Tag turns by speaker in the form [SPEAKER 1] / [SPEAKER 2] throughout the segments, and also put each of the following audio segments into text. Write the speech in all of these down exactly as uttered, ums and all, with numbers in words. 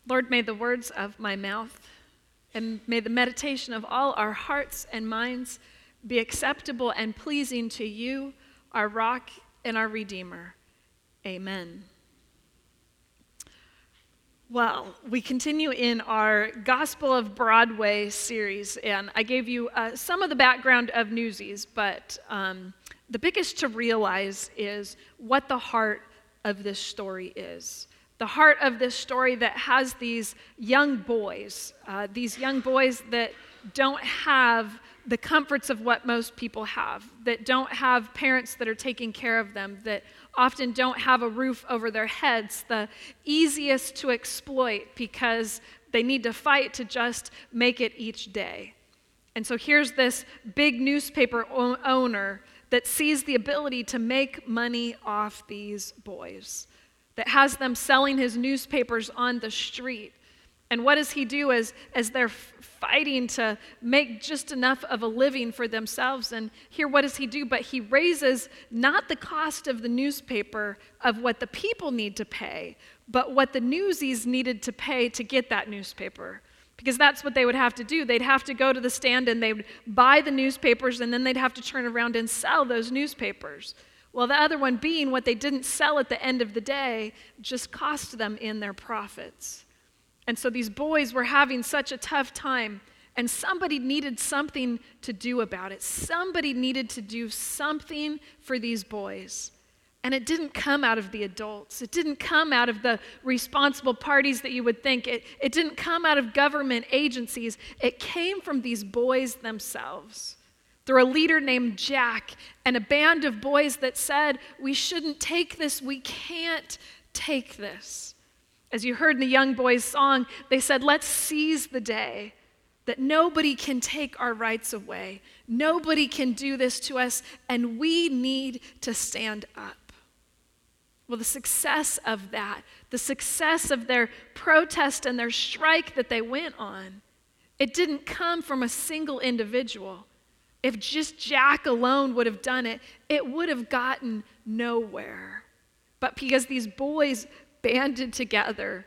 [SPEAKER 1] Lord, may the words of my mouth and may the meditation of all our hearts and minds be acceptable and pleasing to you, our rock and our Redeemer. Amen. Well, we continue in our Gospel of Broadway series, and I gave you uh, some of the background of Newsies, but um, the biggest to realize is what the heart of this story is. The heart of this story that has these young boys, uh, these young boys that don't have the comforts of what most people have, that don't have parents that are taking care of them, that often don't have a roof over their heads, the easiest to exploit because they need to fight to just make it each day. And so here's this big newspaper o- owner that sees the ability to make money off these boys, that has them selling his newspapers on the street. And what does he do as, as they're f- fighting to make just enough of a living for themselves? And here, what does he do? But he raises not the cost of the newspaper of what the people need to pay, but what the newsies needed to pay to get that newspaper. Because that's what they would have to do. They'd have to go to the stand and they would buy the newspapers, and then they'd have to turn around and sell those newspapers. Well, the other one being what they didn't sell at the end of the day just cost them in their profits. And so these boys were having such a tough time, and somebody needed something to do about it. Somebody needed to do something for these boys. And it didn't come out of the adults. It didn't come out of the responsible parties that you would think. It, it didn't come out of government agencies. It came from these boys themselves. Through a leader named Jack and a band of boys that said, we shouldn't take this, we can't take this. As you heard in the young boys' song, they said, let's seize the day that nobody can take our rights away. Nobody can do this to us, and we need to stand up. Well, the success of that, the success of their protest and their strike that they went on, it didn't come from a single individual. If just Jack alone would have done it, it would have gotten nowhere. But because these boys banded together,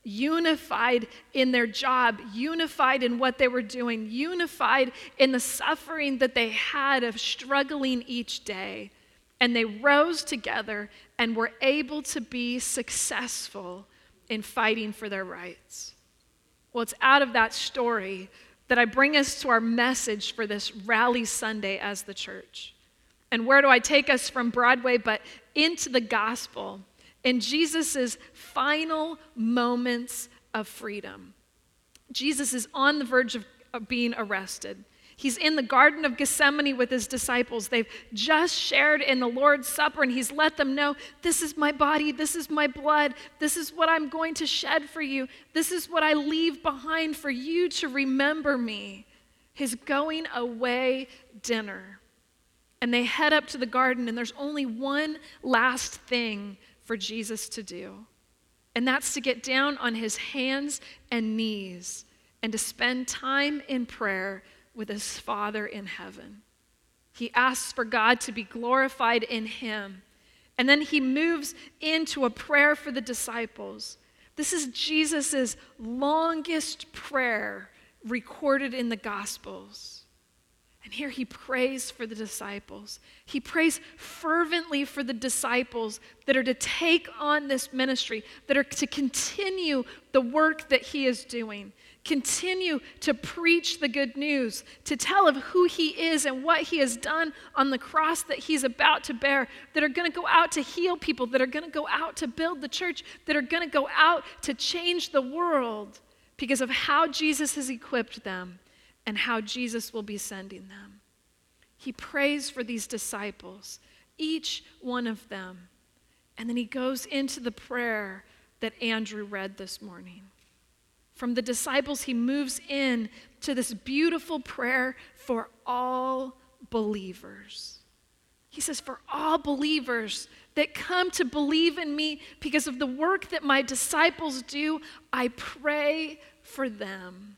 [SPEAKER 1] unified in their job, unified in what they were doing, unified in the suffering that they had of struggling each day, and they rose together and were able to be successful in fighting for their rights. Well, it's out of that story that I bring us to our message for this Rally Sunday as the church. And where do I take us from Broadway but into the gospel, in Jesus' final moments of freedom? Jesus is on the verge of, of being arrested. He's in the Garden of Gethsemane with his disciples. They've just shared in the Lord's Supper, and he's let them know, this is my body, this is my blood, this is what I'm going to shed for you, this is what I leave behind for you to remember me. His going away dinner. And they head up to the garden, and there's only one last thing for Jesus to do. And that's to get down on his hands and knees and to spend time in prayer with his Father in heaven. He asks for God to be glorified in him. And then he moves into a prayer for the disciples. This is Jesus' longest prayer recorded in the Gospels. And here he prays for the disciples. He prays fervently for the disciples that are to take on this ministry, that are to continue the work that he is doing, continue to preach the good news, to tell of who he is and what he has done on the cross that he's about to bear, that are going to go out to heal people, that are going to go out to build the church, that are going to go out to change the world because of how Jesus has equipped them and how Jesus will be sending them. He prays for these disciples, each one of them, and then he goes into the prayer that Andrew read this morning. From the disciples, he moves in to this beautiful prayer for all believers. He says, for all believers that come to believe in me because of the work that my disciples do, I pray for them.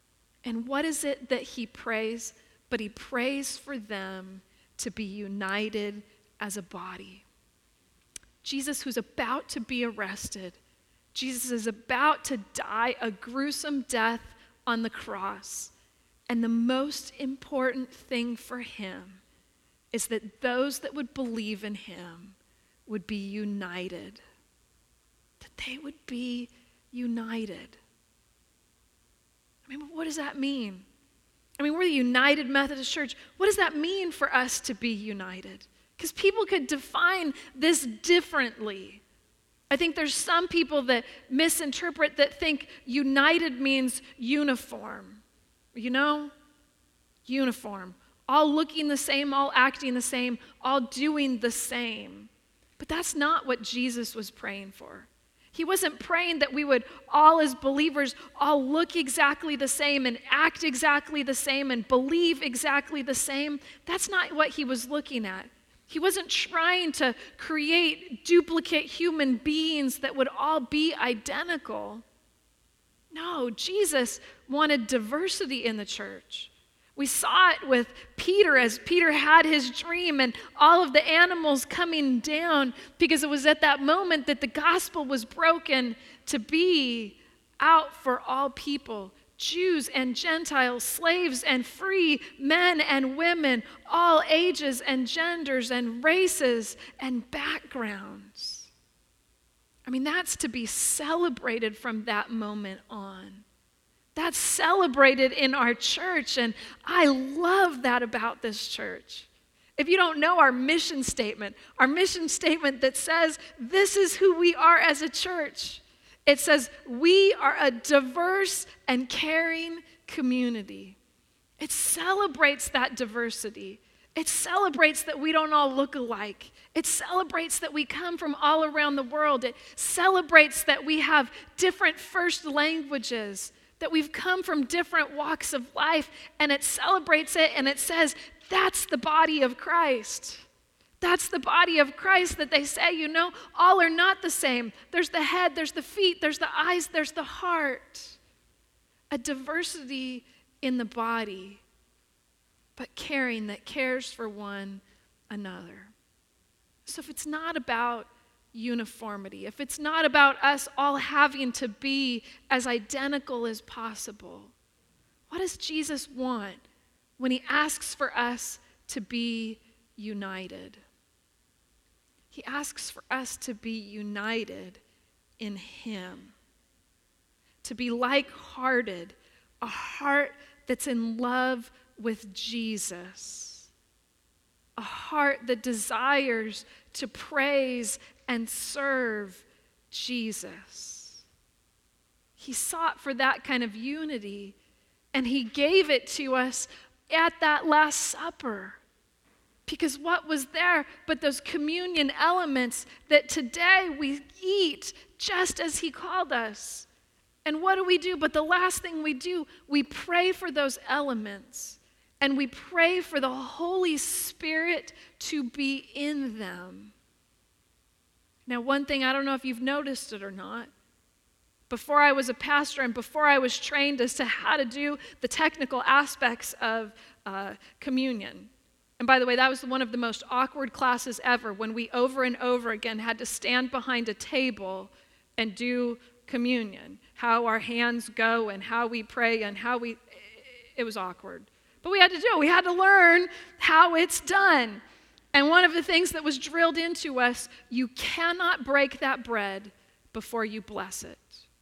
[SPEAKER 1] And what is it that he prays? But he prays for them to be united as a body. Jesus, who's about to be arrested, Jesus is about to die a gruesome death on the cross. And the most important thing for him is that those that would believe in him would be united. That they would be united. I mean, what does that mean? I mean, we're the United Methodist Church. What does that mean for us to be united? Because people could define this differently. I think there's some people that misinterpret, that think united means uniform. You know? Uniform. All looking the same, all acting the same, all doing the same. But that's not what Jesus was praying for. He wasn't praying that we would all as believers all look exactly the same and act exactly the same and believe exactly the same. That's not what he was looking at. He wasn't trying to create duplicate human beings that would all be identical. No, Jesus wanted diversity in the church. We saw it with Peter as Peter had his dream and all of the animals coming down, because it was at that moment that the gospel was broken to be out for all people, Jews and Gentiles, slaves and free, men and women, all ages and genders and races and backgrounds. I mean, that's to be celebrated from that moment on. That's celebrated in our church, and I love that about this church. If you don't know our mission statement, our mission statement that says this is who we are as a church, it says we are a diverse and caring community. It celebrates that diversity. It celebrates that we don't all look alike. It celebrates that we come from all around the world. It celebrates that we have different first languages, that we've come from different walks of life, and it celebrates it, and it says, that's the body of Christ. That's the body of Christ that they say, you know, all are not the same. There's the head, there's the feet, there's the eyes, there's the heart. A diversity in the body, but caring, that cares for one another. So if it's not about uniformity, if it's not about us all having to be as identical as possible, what does Jesus want when he asks for us to be united? He asks for us to be united in him, to be like-hearted, a heart that's in love with Jesus, a heart that desires to praise and serve Jesus. He sought for that kind of unity, and he gave it to us at that Last Supper. Because what was there but those communion elements that today we eat just as he called us? And what do we do? But the last thing we do, we pray for those elements, and we pray for the Holy Spirit to be in them. Now, one thing, I don't know if you've noticed it or not, before I was a pastor and before I was trained as to how to do the technical aspects of uh, communion. And by the way, that was one of the most awkward classes ever, when we over and over again had to stand behind a table and do communion, how our hands go and how we pray and how we, it was awkward. But we had to do it. We had to learn how it's done. And one of the things that was drilled into us, you cannot break that bread before you bless it.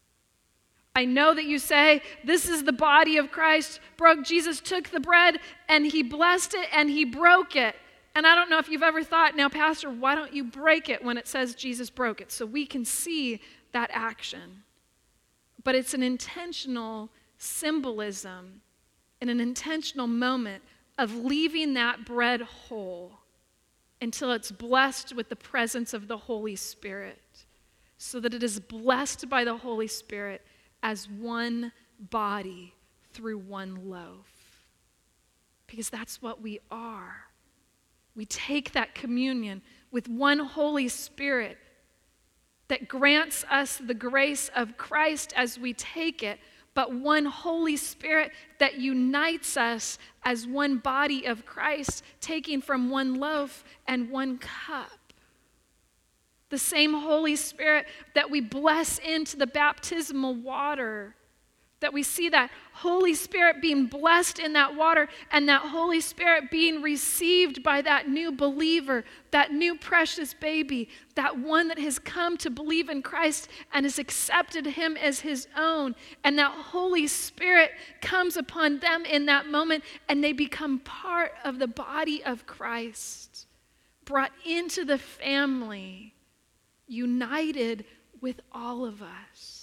[SPEAKER 1] I know that you say, this is the body of Christ. Broke. Jesus took the bread and he blessed it and he broke it. And I don't know if you've ever thought, now, Pastor, why don't you break it when it says Jesus broke it? So we can see that action. But it's an intentional symbolism and an intentional moment of leaving that bread whole until it's blessed with the presence of the Holy Spirit, so that it is blessed by the Holy Spirit as one body through one loaf. Because that's what we are. We take that communion with one Holy Spirit that grants us the grace of Christ as we take it, but one Holy Spirit that unites us as one body of Christ, taking from one loaf and one cup. the same Holy Spirit that we bless into the baptismal water, that we see that Holy Spirit being blessed in that water and that Holy Spirit being received by that new believer, that new precious baby, that one that has come to believe in Christ and has accepted him as his own. And that Holy Spirit comes upon them in that moment and they become part of the body of Christ, brought into the family, united with all of us.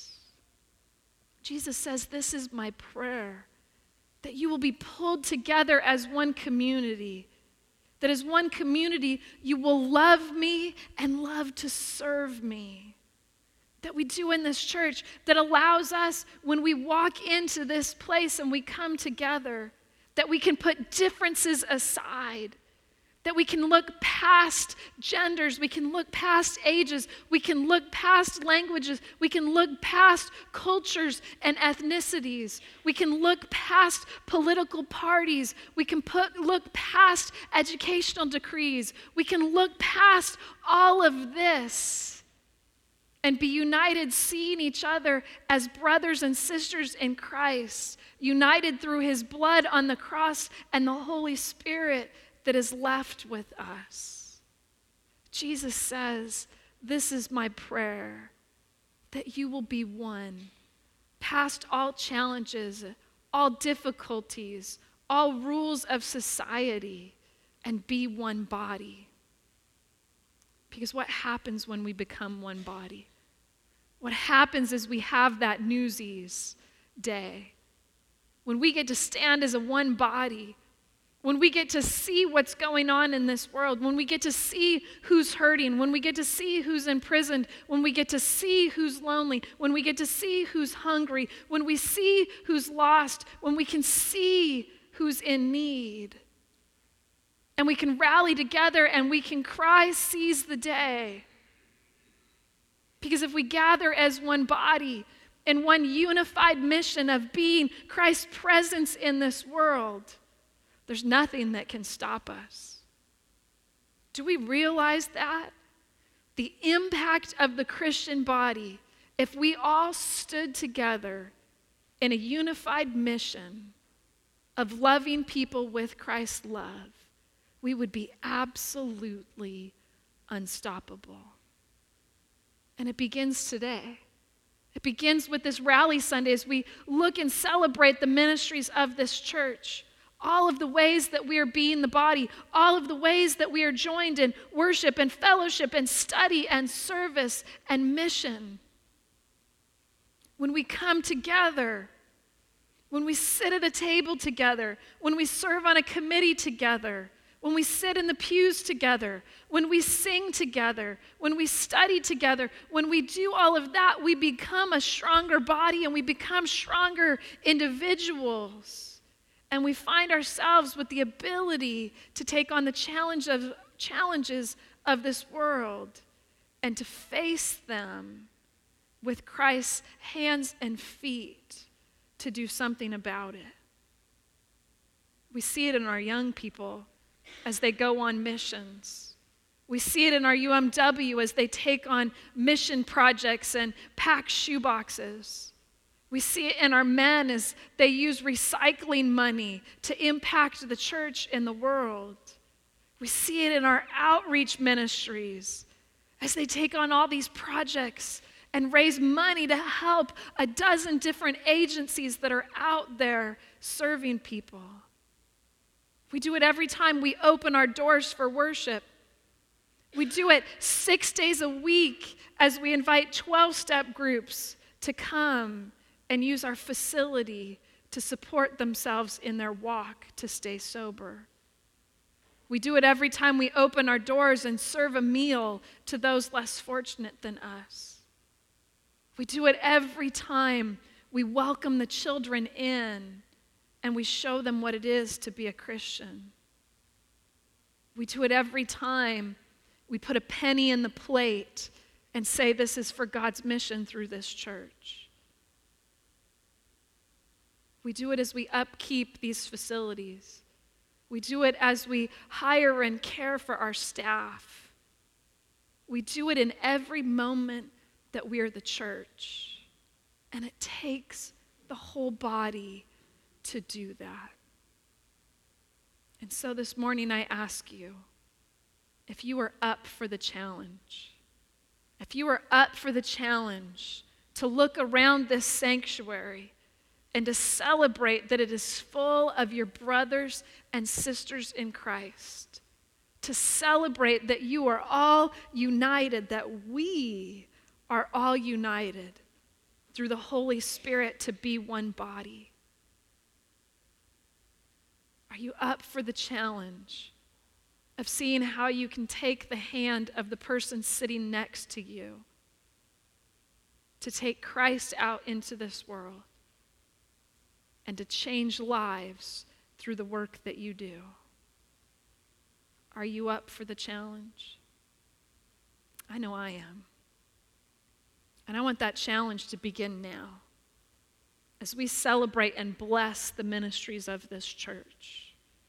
[SPEAKER 1] Jesus says, this is my prayer, that you will be pulled together as one community, that as one community you will love me and love to serve me. That we do in this church that allows us, when we walk into this place and we come together, that we can put differences aside, that we can look past genders, we can look past ages, we can look past languages, we can look past cultures and ethnicities, we can look past political parties, we can put, look past educational decrees, we can look past all of this and be united, seeing each other as brothers and sisters in Christ, united through his blood on the cross and the Holy Spirit that is left with us. Jesus says, this is my prayer, that you will be one, past all challenges, all difficulties, all rules of society, and be one body. Because what happens when we become one body? What happens is we have that Newsies day, when we get to stand as a one body, when we get to see what's going on in this world, when we get to see who's hurting, when we get to see who's imprisoned, when we get to see who's lonely, when we get to see who's hungry, when we see who's lost, when we can see who's in need. And we can rally together and we can cry, seize the day. Because if we gather as one body in one unified mission of being Christ's presence in this world, there's nothing that can stop us. Do we realize that? The impact of the Christian body, if we all stood together in a unified mission of loving people with Christ's love, we would be absolutely unstoppable. And it begins today. It begins with this Rally Sunday as we look and celebrate the ministries of this church. All of the ways that we are being the body, all of the ways that we are joined in worship and fellowship and study and service and mission. When we come together, when we sit at a table together, when we serve on a committee together, when we sit in the pews together, when we sing together, when we study together, when we do all of that, we become a stronger body and we become stronger individuals. And we find ourselves with the ability to take on the challenge of, challenges of this world and to face them with Christ's hands and feet to do something about it. We see it in our young people as they go on missions. We see it in our U M W as they take on mission projects and pack shoeboxes. We see it in our men as they use recycling money to impact the church in the world. We see it in our outreach ministries as they take on all these projects and raise money to help a dozen different agencies that are out there serving people. We do it every time we open our doors for worship. We do it six days a week as we invite twelve-step groups to come and use our facility to support themselves in their walk to stay sober. We do it every time we open our doors and serve a meal to those less fortunate than us. We do it every time we welcome the children in and we show them what it is to be a Christian. We do it every time we put a penny in the plate and say this is for God's mission through this church. We do it as we upkeep these facilities. We do it as we hire and care for our staff. We do it in every moment that we are the church. And it takes the whole body to do that. And so this morning I ask you, if you are up for the challenge, if you are up for the challenge to look around this sanctuary and to celebrate that it is full of your brothers and sisters in Christ, to celebrate that you are all united, that we are all united through the Holy Spirit to be one body. Are you up for the challenge of seeing how you can take the hand of the person sitting next to you to take Christ out into this world and to change lives through the work that you do? Are you up for the challenge? I know I am. And I want that challenge to begin now as we celebrate and bless the ministries of this church.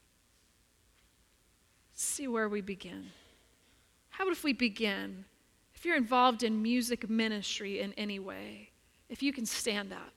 [SPEAKER 1] See where we begin. How about if we begin? If you're involved in music ministry in any way, if you can stand up.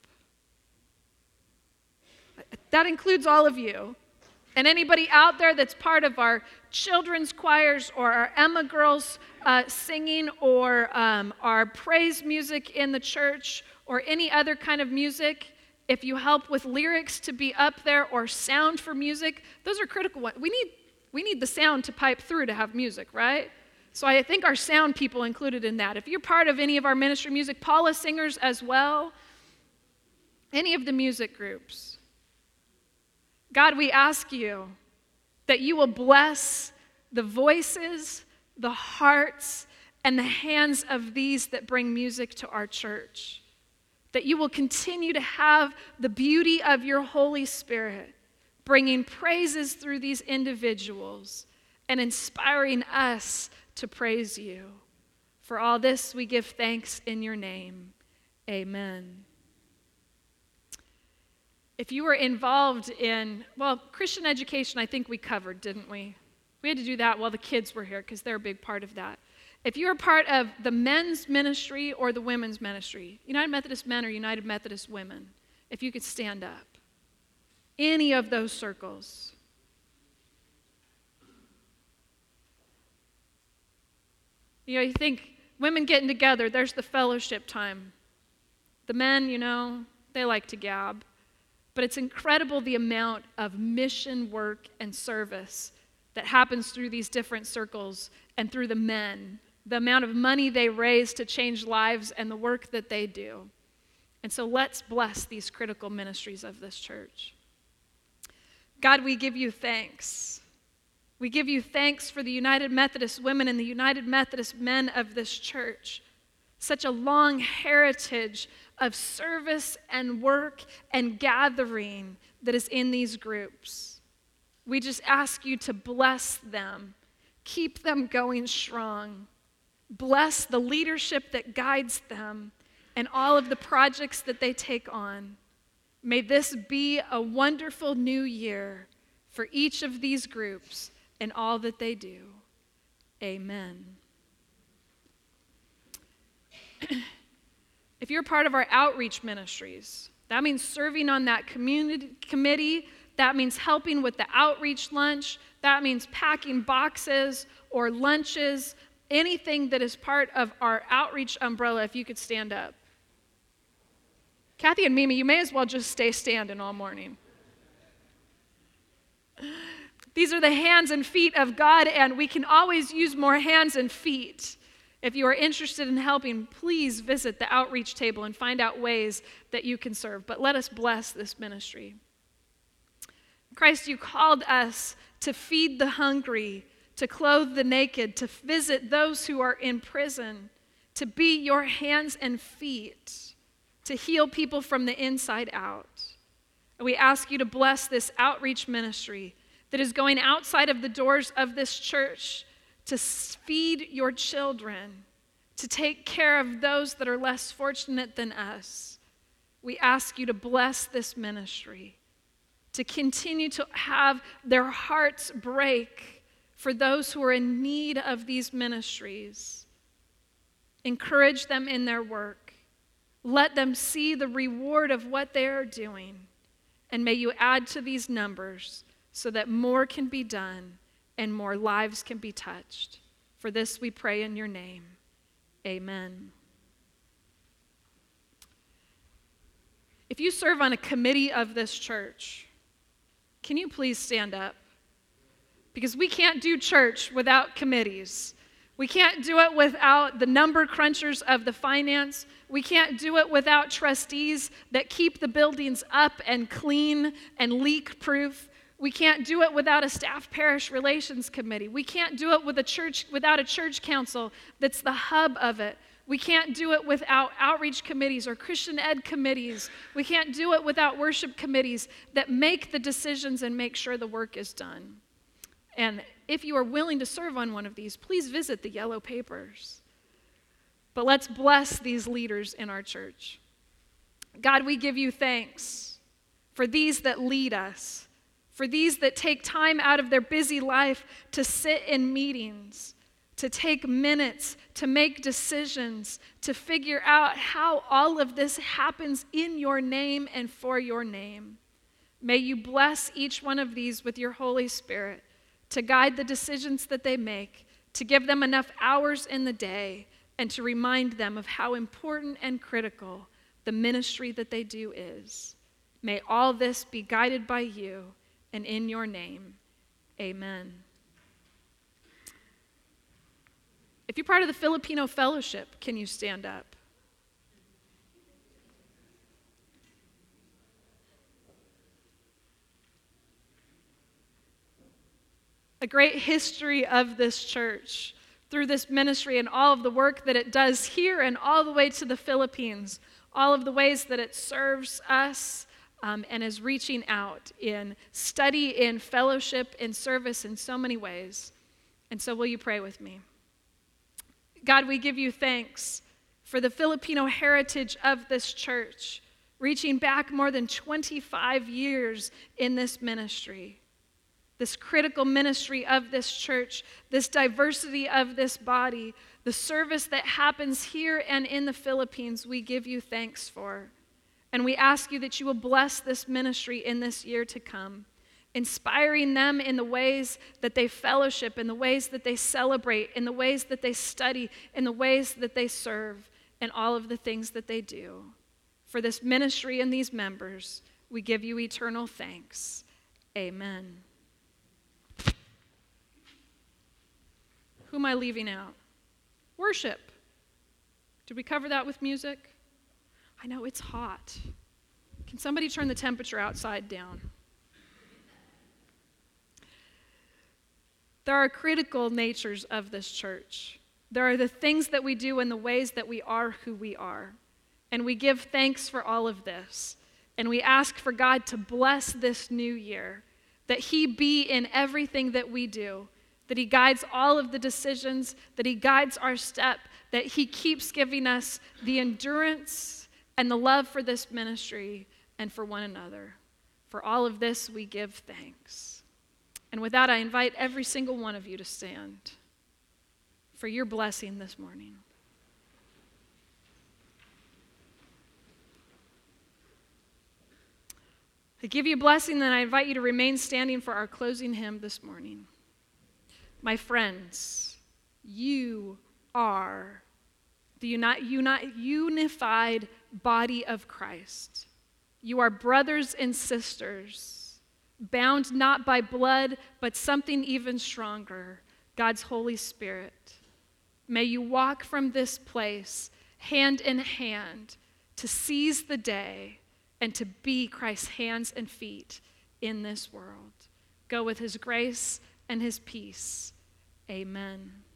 [SPEAKER 1] That includes all of you. And anybody out there that's part of our children's choirs or our Emma girls uh, singing or um, our praise music in the church or any other kind of music, if you help with lyrics to be up there or sound for music, those are critical ones. We need, we need the sound to pipe through to have music, right? So I think our sound people included in that. If you're part of any of our ministry music, Paula singers as well, any of the music groups, God, we ask you that you will bless the voices, the hearts, and the hands of these that bring music to our church. That you will continue to have the beauty of your Holy Spirit bringing praises through these individuals and inspiring us to praise you. For all this we give thanks in your name. Amen. If you were involved in, well, Christian education, I think we covered, didn't we? We had to do that while the kids were here because they're a big part of that. If you're a part of the men's ministry or the women's ministry, United Methodist Men or United Methodist Women, if you could stand up. Any of those circles. You know, you think women getting together, there's the fellowship time. The men, you know, they like to gab. But it's incredible the amount of mission work and service that happens through these different circles and through the men. The amount of money they raise to change lives and the work that they do. And so let's bless these critical ministries of this church. God, we give you thanks. We give you thanks for the United Methodist women and the United Methodist men of this church. Such a long heritage of service and work and gathering that is in these groups. We just ask you to bless them, keep them going strong, bless the leadership that guides them and all of the projects that they take on. May this be a wonderful new year for each of these groups and all that they do. Amen. If you're part of our outreach ministries, that means serving on that community committee. That means helping with the outreach lunch. That means packing boxes or lunches, anything that is part of our outreach umbrella, if you could stand up. Kathy and Mimi, you may as well just stay standing all morning. These are the hands and feet of God, and we can always use more hands and feet. If you are interested in helping, please visit the outreach table and find out ways that you can serve. But let us bless this ministry. Christ, you called us to feed the hungry, to clothe the naked, to visit those who are in prison, to be your hands and feet, to heal people from the inside out. And we ask you to bless this outreach ministry that is going outside of the doors of this church to feed your children, to take care of those that are less fortunate than us. We ask you to bless this ministry, to continue to have their hearts break for those who are in need of these ministries, Encourage them in their work. Let them see the reward of what they are doing. And may you add to these numbers so that more can be done and more lives can be touched. For this we pray in your name. Amen. If you serve on a committee of this church, can you please stand up? Because we can't do church without committees. We can't do it without the number crunchers of the finance. We can't do it without trustees that keep the buildings up and clean and leak-proof. We can't do it without a staff parish relations committee. We can't do it with a church without a church council that's the hub of it. We can't do it without outreach committees or Christian ed committees. We can't do it without worship committees that make the decisions and make sure the work is done. And if you are willing to serve on one of these, please visit the yellow papers. But let's bless these leaders in our church. God, we give you thanks for these that lead us, for these that take time out of their busy life to sit in meetings, to take minutes, to make decisions, to figure out how all of this happens in your name and for your name. May you bless each one of these with your Holy Spirit to guide the decisions that they make, to give them enough hours in the day, and to remind them of how important and critical the ministry that they do is. May all this be guided by you, and in your name, amen. If you're part of the Filipino Fellowship, can you stand up? A great history of this church through this ministry and all of the work that it does here and all the way to the Philippines, all of the ways that it serves us um, and is reaching out in study, in fellowship, in service in so many ways. And so will you pray with me? God, we give you thanks for the Filipino heritage of this church, reaching back more than twenty-five years in this ministry. This critical ministry of this church, this diversity of this body, the service that happens here and in the Philippines, we give you thanks for. And we ask you that you will bless this ministry in this year to come, inspiring them in the ways that they fellowship, in the ways that they celebrate, in the ways that they study, in the ways that they serve, and all of the things that they do. For this ministry and these members, we give you eternal thanks. Amen. Who am I leaving out? Worship. Did we cover that with music? I know it's hot. Can somebody turn the temperature outside down? There are critical natures of this church. There are the things that we do and the ways that we are who we are. And we give thanks for all of this. And we ask for God to bless this new year, that he be in everything that we do, that he guides all of the decisions, that he guides our step, that he keeps giving us the endurance and the love for this ministry and for one another. For all of this, we give thanks. And with that, I invite every single one of you to stand for your blessing this morning. I give you a blessing, then I invite you to remain standing for our closing hymn this morning. My friends, you are the uni- uni- unified body of Christ. You are brothers and sisters, bound not by blood, but something even stronger, God's Holy Spirit. May you walk from this place hand in hand to seize the day and to be Christ's hands and feet in this world. Go with his grace and his peace. Amen.